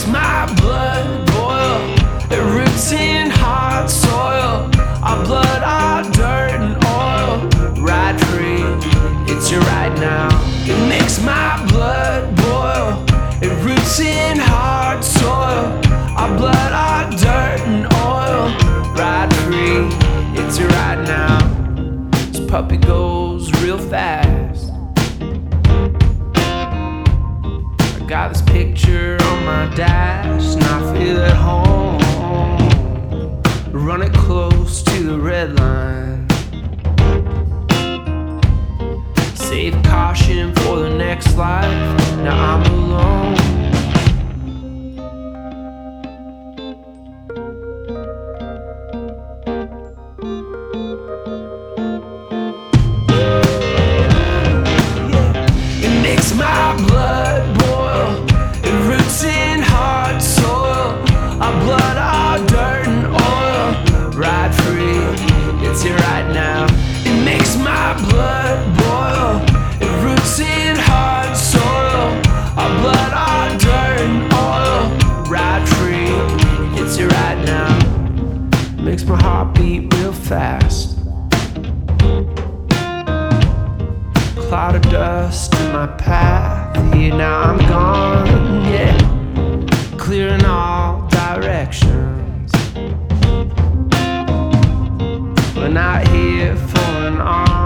makes my blood boil. It roots in hard soil. Our blood, our dirt and oil. Ride free, it's your right now. It makes my blood boil. It roots in hard soil. Our blood, our dirt and oil. Ride free, it's your right now. This puppy goes real fast. I got this picture on my dash, and I feel at home. Run it close to the red line. Save caution for the next life. Now I'm alone. It makes my blood boil. It roots in hard soil. Our blood, our dirt and oil. Ride free, it's here right now. It makes my blood boil. It roots in hard soil. Our blood, our dirt and oil. Ride free, it's here right now. Makes my heart beat real fast. Cloud of dust in my path. Here now I'm gone, yeah. Clearing all directions. We're not here for an arm.